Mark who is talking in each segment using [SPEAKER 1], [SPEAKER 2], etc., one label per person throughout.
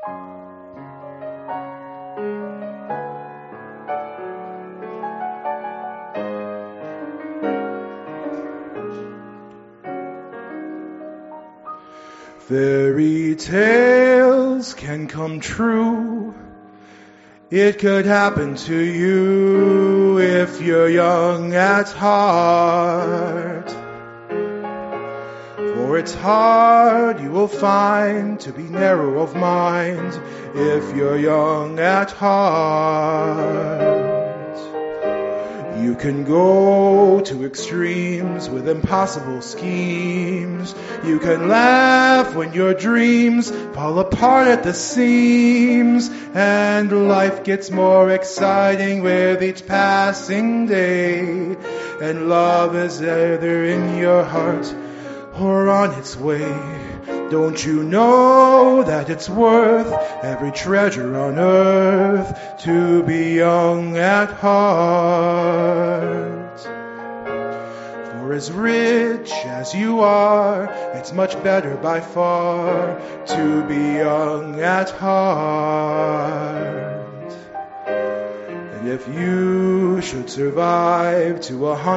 [SPEAKER 1] Fairy tales can come true. It could happen to you if you're young at heart. For it's hard, you will find, to be narrow of mind if you're young at heart. You can go to extremes with impossible schemes. You can laugh when your dreams fall apart at the seams. And life gets more exciting with each passing day. And love is either in your heart or on its way. Don't you know that it's worth every treasure on earth to be young at heart? For as rich as you are, it's much better by far to be young at heart. And if you should survive to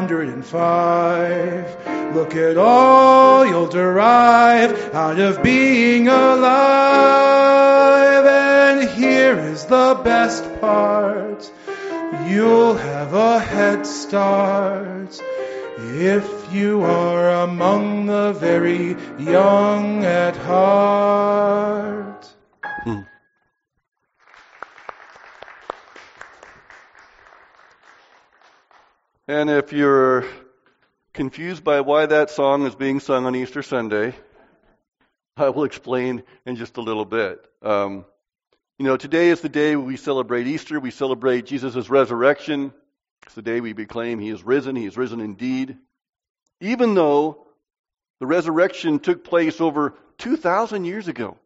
[SPEAKER 1] 105, look at all you'll derive out of being alive. And here is the best part. You'll have a head start if you are among the very young at heart.
[SPEAKER 2] And if you're confused by why that song is being sung on Easter Sunday, I will explain in just a little bit. Today is the day we celebrate Easter. We celebrate Jesus' resurrection. It's the day we proclaim He is risen. He is risen indeed. Even though the resurrection took place over 2,000 years ago.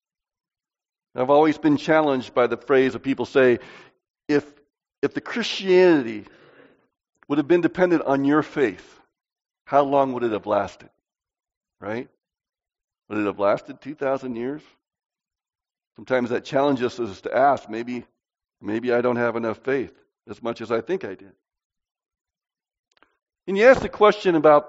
[SPEAKER 2] I've always been challenged by the phrase that people say, if the Christianity would have been dependent on your faith, how long would it have lasted? Right? Would it have lasted 2,000 years? Sometimes that challenges us to ask, maybe I don't have enough faith as much as I think I did. And you ask the question about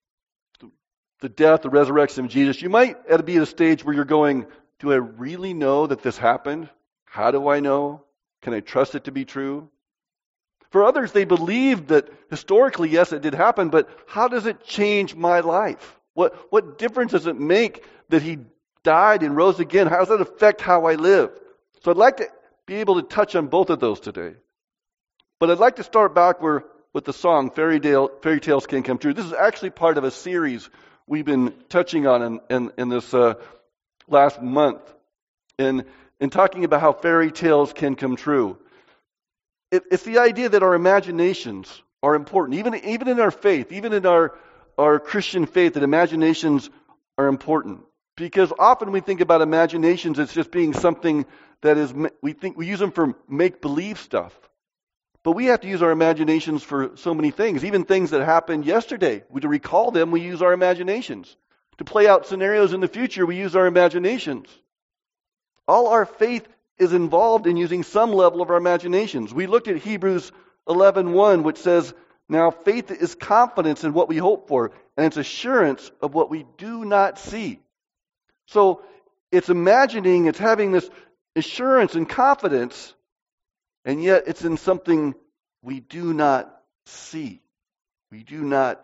[SPEAKER 2] the death, the resurrection of Jesus, you might be at a stage where you're going, do I really know that this happened? How do I know? Can I trust it to be true? For others, they believe that historically, yes, it did happen, but how does it change my life? What difference does it make that He died and rose again? How does that affect how I live? So I'd like to be able to touch on both of those today. But I'd like to start back with the song, Fairy Tales Can Come True. This is actually part of a series we've been touching on in this last month, in talking about how fairy tales can come true. It's the idea that our imaginations are important. Even in our faith, even in our Christian faith, that imaginations are important. Because often we think about imaginations as just being something that is, we use them for make-believe stuff. But we have to use our imaginations for so many things, even things that happened yesterday. To recall them, we use our imaginations. To play out scenarios in the future, we use our imaginations. All our faith is involved in using some level of our imaginations. We looked at Hebrews 11:1, which says, now faith is confidence in what we hope for, and it's assurance of what we do not see. So it's imagining, it's having this assurance and confidence, and yet it's in something we do not see. We do not,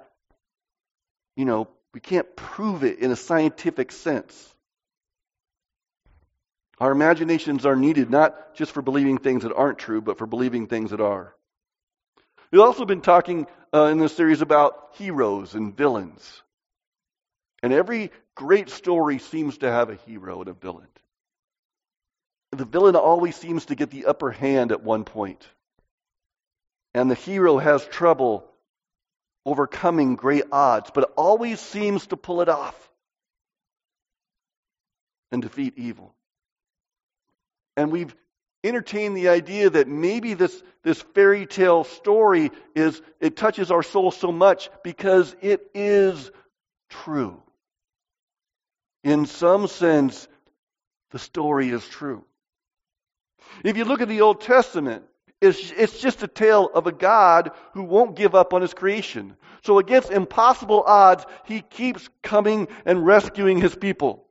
[SPEAKER 2] we can't prove it in a scientific sense. Our imaginations are needed not just for believing things that aren't true, but for believing things that are. We've also been talking in this series about heroes and villains. And every great story seems to have a hero and a villain. The villain always seems to get the upper hand at one point. And the hero has trouble overcoming great odds, but always seems to pull it off and defeat evil. And we've entertained the idea that maybe this fairy tale story it touches our soul so much because it is true. In some sense, the story is true. If you look at the Old Testament, it's just a tale of a God who won't give up on his creation. So against impossible odds, he keeps coming and rescuing his people.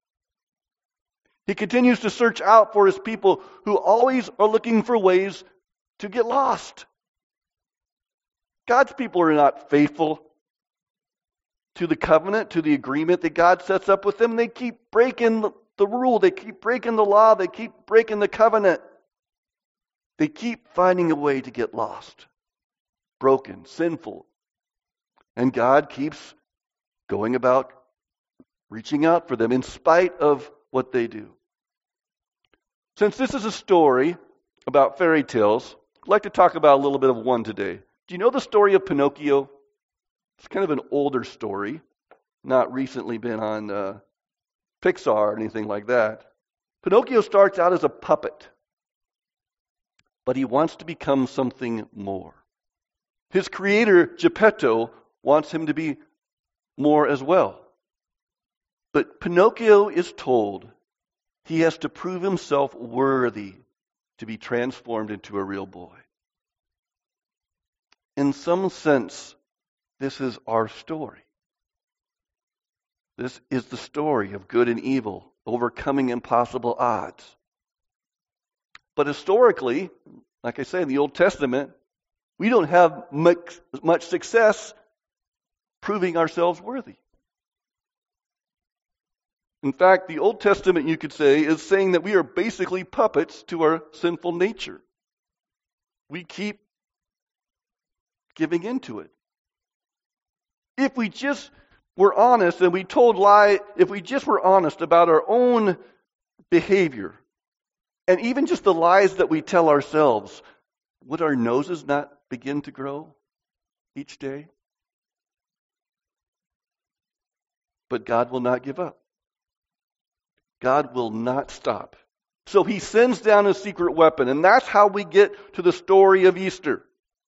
[SPEAKER 2] He continues to search out for his people who always are looking for ways to get lost. God's people are not faithful to the covenant, to the agreement that God sets up with them. They keep breaking the rule. They keep breaking the law. They keep breaking the covenant. They keep finding a way to get lost, broken, sinful. And God keeps going about reaching out for them in spite of what they do. Since this is a story about fairy tales, I'd like to talk about a little bit of one today. Do you know the story of Pinocchio? It's kind of an older story, not recently been on Pixar or anything like that. Pinocchio starts out as a puppet, but he wants to become something more. His creator, Geppetto, wants him to be more as well. But Pinocchio is told he has to prove himself worthy to be transformed into a real boy. In some sense, this is our story. This is the story of good and evil, overcoming impossible odds. But historically, like I say, in the Old Testament, we don't have much success proving ourselves worthy. In fact, the Old Testament, you could say, is saying that we are basically puppets to our sinful nature. We keep giving into it. If we just were honest and we told lie, if we just were honest about our own behavior, and even just the lies that we tell ourselves, would our noses not begin to grow each day? But God will not give up. God will not stop. So he sends down a secret weapon, and that's how we get to the story of Easter.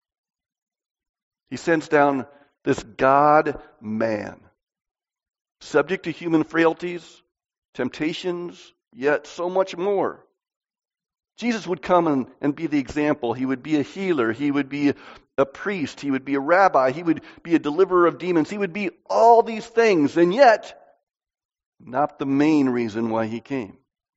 [SPEAKER 2] He sends down this God-man, subject to human frailties, temptations, yet so much more. Jesus would come and be the example. He would be a healer. He would be a priest. He would be a rabbi. He would be a deliverer of demons. He would be all these things, and yet not the main reason why he came.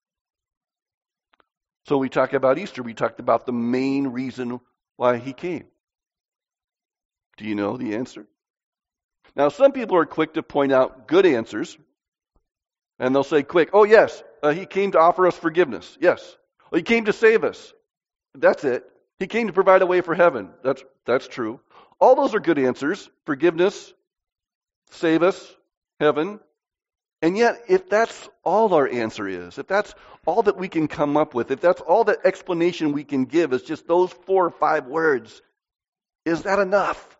[SPEAKER 2] So we talk about Easter. We talked about the main reason why he came. Do you know the answer? Now, some people are quick to point out good answers, and they'll say quick, oh yes, he came to offer us forgiveness. Yes. Well, he came to save us. That's it. He came to provide a way for heaven. That's true. All those are good answers. Forgiveness, save us, heaven. And yet, if that's all our answer is, if that's all that we can come up with, if that's all the explanation we can give is just those 4 or 5 words, is that enough?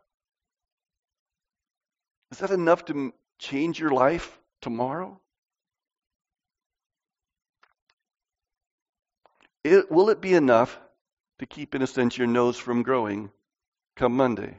[SPEAKER 2] Is that enough to change your life tomorrow? Will it be enough to keep, in a sense, your nose from growing come Monday?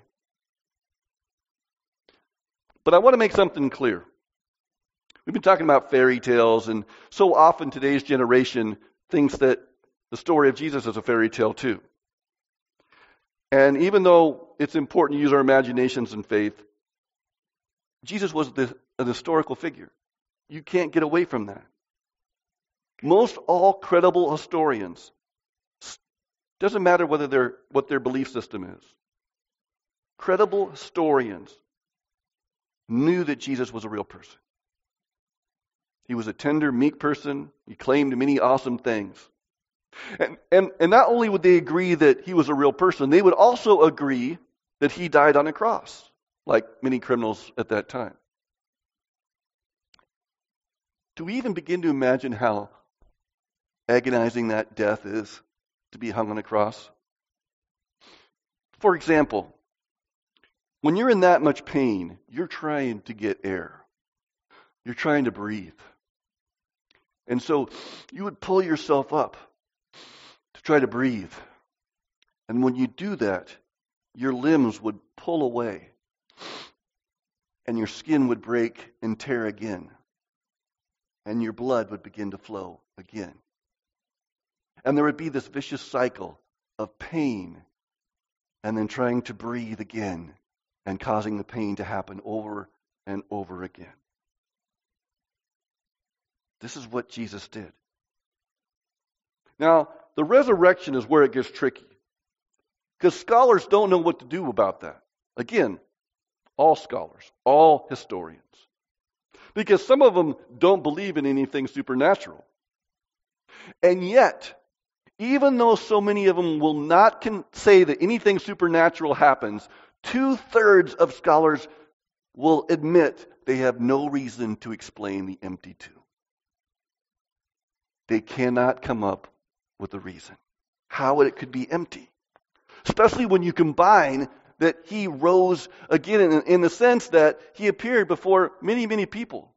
[SPEAKER 2] But I want to make something clear. We've been talking about fairy tales, and so often today's generation thinks that the story of Jesus is a fairy tale too. And even though it's important to use our imaginations and faith, Jesus was an historical figure. You can't get away from that. Most all credible historians, doesn't matter what their belief system is, credible historians knew that Jesus was a real person. He was a tender, meek person. He claimed many awesome things. And not only would they agree that he was a real person, they would also agree that he died on a cross, like many criminals at that time. Do we even begin to imagine how agonizing that death is, to be hung on a cross? For example, when you're in that much pain, you're trying to get air. You're trying to breathe. And so you would pull yourself up to try to breathe. And when you do that, your limbs would pull away. And your skin would break and tear again. and your blood would begin to flow again. And there would be this vicious cycle of pain and then trying to breathe again and causing the pain to happen over and over again. This is what Jesus did. Now, the resurrection is where it gets tricky, because scholars don't know what to do about that. Again, all scholars, all historians. Because some of them don't believe in anything supernatural. And yet, even though so many of them will not say that anything supernatural happens, 2/3 of scholars will admit they have no reason to explain the empty tomb. They cannot come up with a reason how it could be empty. Especially when you combine that he rose again in the sense that he appeared before many, many people.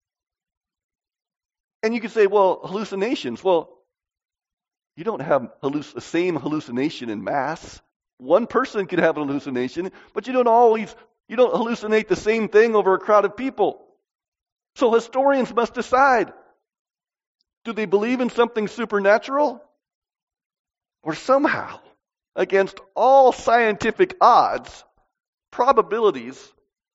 [SPEAKER 2] And you could say, well, hallucinations. Well, you don't have the same hallucination in mass. One person could have an hallucination, but you don't hallucinate the same thing over a crowd of people. So historians must decide. Do they believe in something supernatural? Or somehow, against all scientific odds, probabilities,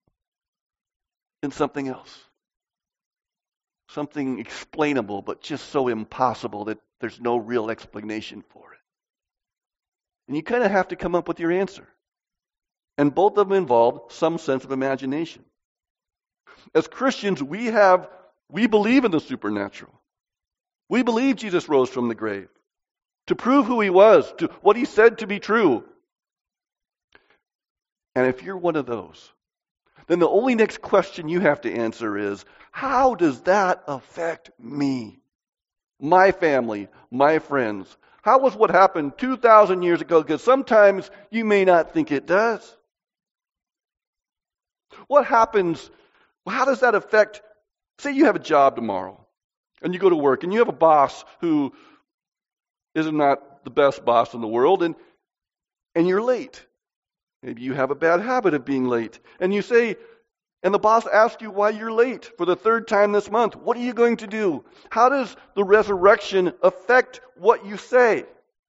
[SPEAKER 2] in something else? Something explainable, but just so impossible that there's no real explanation for it. And you kind of have to come up with your answer. And both of them involve some sense of imagination. As Christians, we believe in the supernatural. We believe Jesus rose from the grave to prove who he was, to what he said to be true. And if you're one of those, then the only next question you have to answer is, how does that affect me, my family, my friends? How was what happened 2,000 years ago? Because sometimes you may not think it does. What happens? How does that affect? Say you have a job tomorrow, and you go to work, and you have a boss who is not the best boss in the world, and you're late. Maybe you have a bad habit of being late. And you say, and the boss asks you why you're late for the 3rd time this month. What are you going to do? How does the resurrection affect what you say?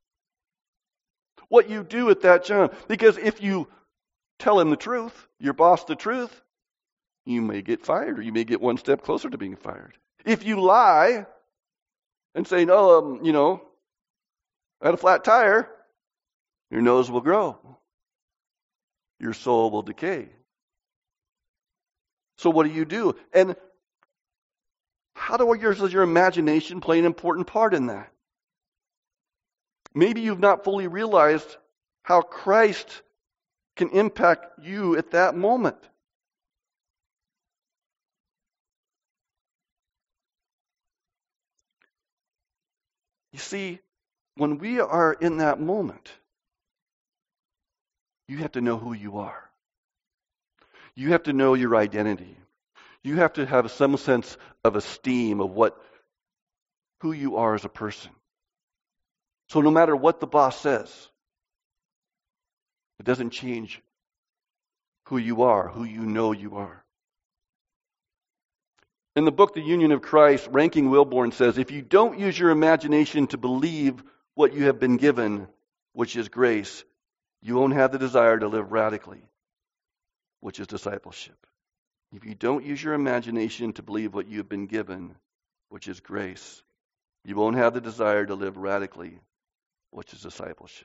[SPEAKER 2] What you do at that job? Because if you tell him the truth, your boss the truth, you may get fired, or you may get one step closer to being fired. If you lie and say, no, I had a flat tire, your nose will grow. Your soul will decay. So what do? And how does your imagination play an important part in that? Maybe you've not fully realized how Christ can impact you at that moment. You see, when we are in that moment, you have to know who you are. You have to know your identity. You have to have some sense of esteem of who you are as a person. So no matter what the boss says, it doesn't change who you are, who you know you are. In the book, The Union of Christ, Rankin Wilbourne says, if you don't use your imagination to believe what you have been given, which is grace, you won't have the desire to live radically, which is discipleship. If you don't use your imagination to believe what you've been given, which is grace, you won't have the desire to live radically, which is discipleship.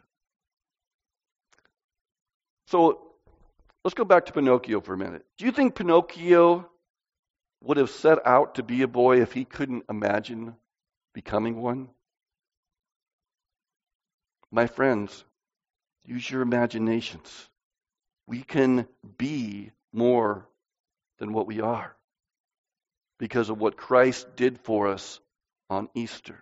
[SPEAKER 2] So let's go back to Pinocchio for a minute. Do you think Pinocchio would have set out to be a boy if he couldn't imagine becoming one? My friends, use your imaginations. We can be more than what we are because of what Christ did for us on Easter.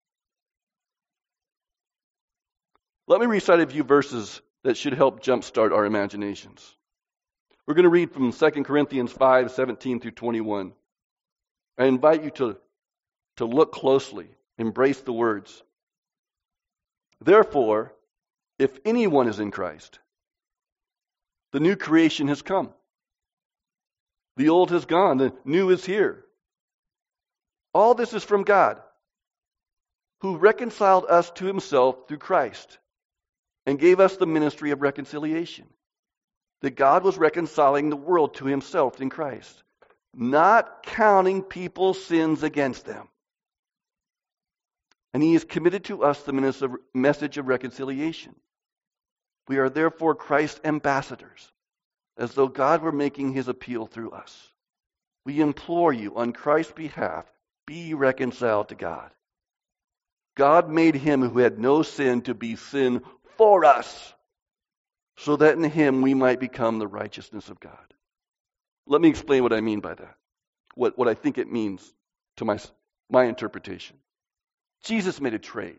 [SPEAKER 2] Let me recite a few verses that should help jumpstart our imaginations. We're going to read from 2 Corinthians 5:17 through 21. I invite you to look closely, embrace the words. Therefore, if anyone is in Christ, the new creation has come. The old has gone, the new is here. All this is from God, who reconciled us to himself through Christ and gave us the ministry of reconciliation. That God was reconciling the world to himself in Christ, not counting people's sins against them. And he has committed to us the message of reconciliation. We are therefore Christ's ambassadors, as though God were making his appeal through us. We implore you on Christ's behalf, be reconciled to God. God made him who had no sin to be sin for us, so that in him we might become the righteousness of God. Let me explain what I mean by that, what I think it means to my interpretation. Jesus made a trade.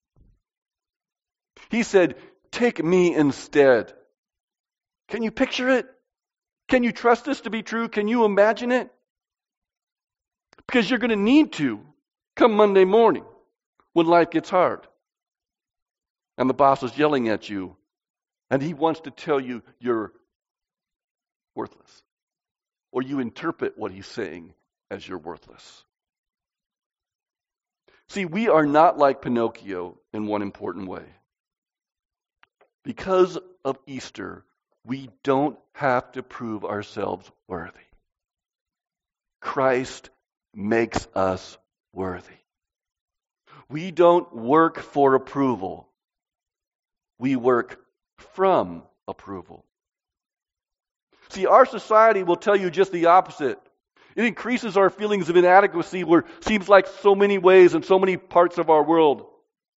[SPEAKER 2] He said, take me instead. Can you picture it? Can you trust this to be true? Can you imagine it? Because you're going to need to come Monday morning when life gets hard and the boss is yelling at you and he wants to tell you you're worthless, or you interpret what he's saying as you're worthless. See, we are not like Pinocchio in one important way. Because of Easter, we don't have to prove ourselves worthy. Christ makes us worthy. We don't work for approval. We work from approval. See, our society will tell you just the opposite. It increases our feelings of inadequacy where it seems like so many ways in so many parts of our world.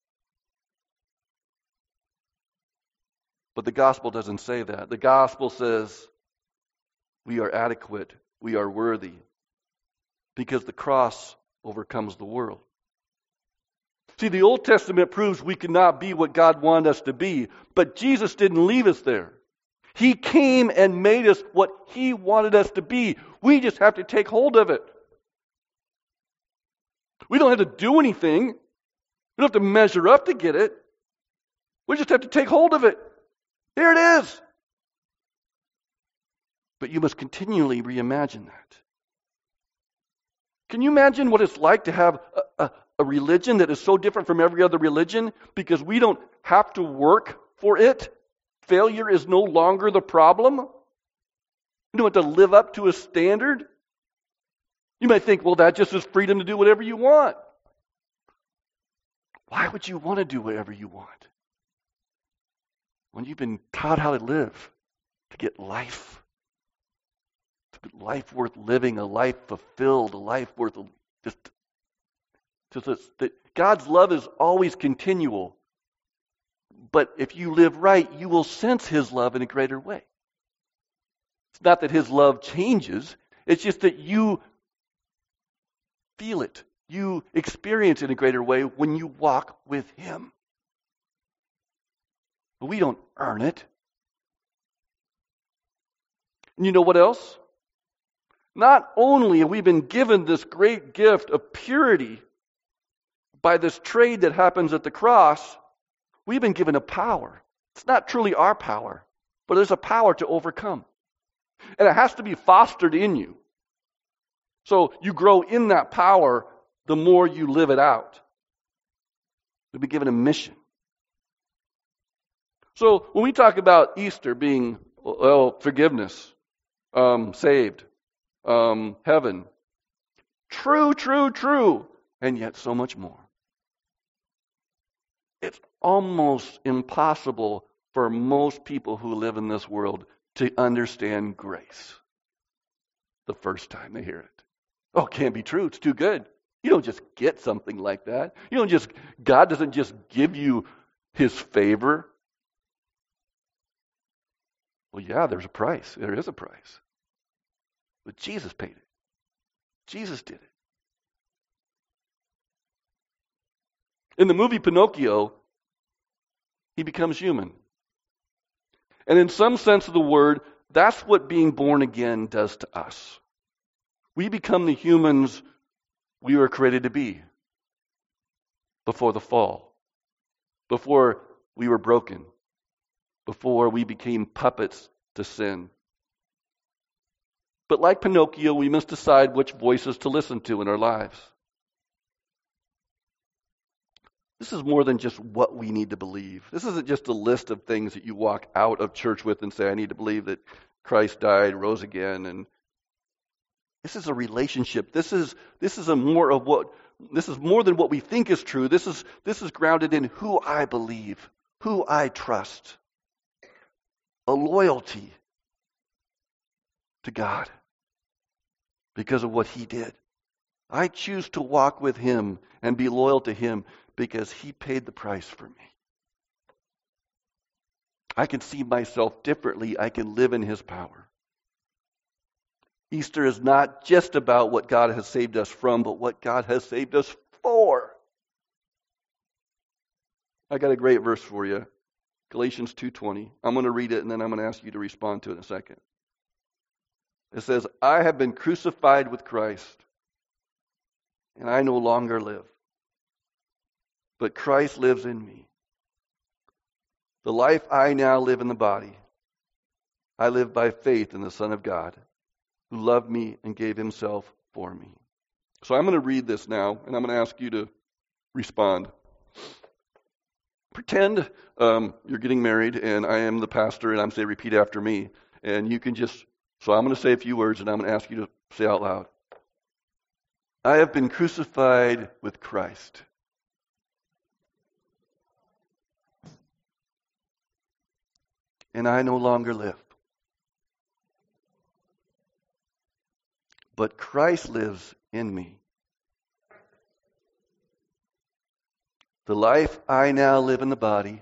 [SPEAKER 2] But the gospel doesn't say that. The gospel says we are adequate, we are worthy, because the cross overcomes the world. See, the Old Testament proves we cannot be what God wanted us to be, but Jesus didn't leave us there. He came and made us what he wanted us to be. We just have to take hold of it. We don't have to do anything. We don't have to measure up to get it. We just have to take hold of it. Here it is. But you must continually reimagine that. Can you imagine what it's like to have a religion that is so different from every other religion because we don't have to work for it? Failure is no longer the problem. You don't have to live up to a standard. You might think, well, that just is freedom to do whatever you want. Why would you want to do whatever you want when you've been taught how to live, to get life, to get life worth living, a life fulfilled, a life worth just that God's love is always continual. But if you live right, you will sense his love in a greater way. It's not that his love changes. It's just that you feel it. You experience it in a greater way when you walk with him. But we don't earn it. And you know what else? Not only have we been given this great gift of purity by this trade that happens at the cross, we've been given a power. It's not truly our power, but there's a power to overcome. And it has to be fostered in you. So you grow in that power the more you live it out. We've been given a mission. So when we talk about Easter being forgiveness, saved, heaven, true, and yet so much more. It's almost impossible for most people who live in this world to understand grace the first time they hear it. Oh, it can't be true. It's too good. You don't just get something like that. God doesn't just give you his favor. Well, yeah, there's a price. There is a price. But Jesus paid it. Jesus did it. In the movie Pinocchio, he becomes human. And in some sense of the word, that's what being born again does to us. We become the humans we were created to be before the fall, before we were broken, before we became puppets to sin. But like Pinocchio, we must decide which voices to listen to in our lives. This is more than just what we need to believe. This isn't just a list of things that you walk out of church with and say, I need to believe that Christ died, rose again. And this is a relationship. This is more than what we think is true. This is grounded in who I believe, who I trust. A loyalty to God because of what He did. I choose to walk with Him and be loyal to Him because He paid the price for me. I can see myself differently. I can live in His power. Easter is not just about what God has saved us from, but what God has saved us for. I got a great verse for you. Galatians 2:20. I'm going to read it and then I'm going to ask you to respond to it in a second. It says, I have been crucified with Christ, and I no longer live, but Christ lives in me. The life I now live in the body, I live by faith in the Son of God, who loved me and gave Himself for me. So I'm going to read this now, and I'm going to ask you to respond. Pretend you're getting married, and I am the pastor, and I'm saying, repeat after me. And you can so I'm going to say a few words, and I'm going to ask you to say out loud. I have been crucified with Christ. And I no longer live. But Christ lives in me. The life I now live in the body,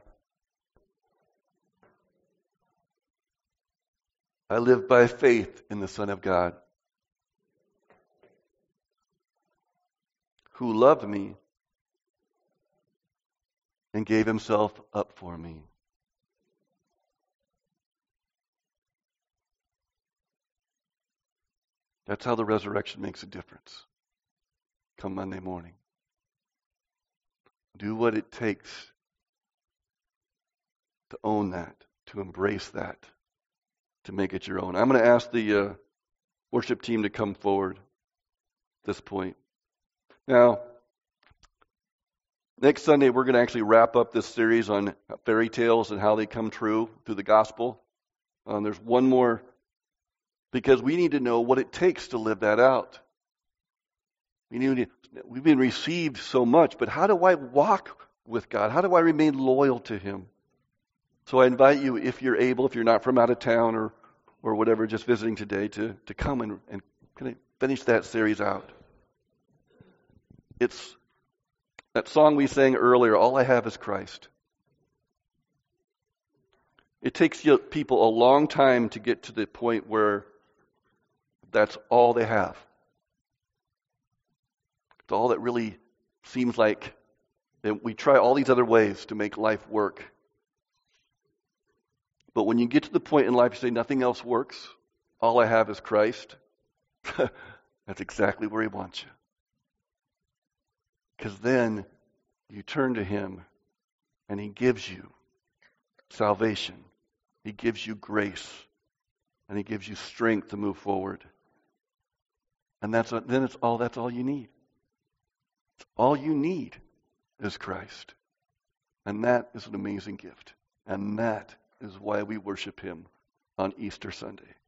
[SPEAKER 2] I live by faith in the Son of God, who loved me and gave Himself up for me. That's how the resurrection makes a difference. Come Monday morning. Do what it takes to own that, to embrace that, to make it your own. I'm going to ask the worship team to come forward at this point. Now, next Sunday we're going to actually wrap up this series on fairy tales and how they come true through the gospel. There's one more, because we need to know what it takes to live that out. We've been received so much, but how do I walk with God? How do I remain loyal to Him? So I invite you, if you're able, if you're not from out of town or whatever, just visiting today, to come and kind of finish that series out. It's that song we sang earlier, All I Have is Christ. It takes people a long time to get to the point where that's all they have. It's all that really seems like we try all these other ways to make life work. But when you get to the point in life you say nothing else works, all I have is Christ, that's exactly where He wants you. Because then you turn to Him and He gives you salvation. He gives you grace. And He gives you strength to move forward. And that's all you need. All you need is Christ. And that is an amazing gift. And that is why we worship Him on Easter Sunday.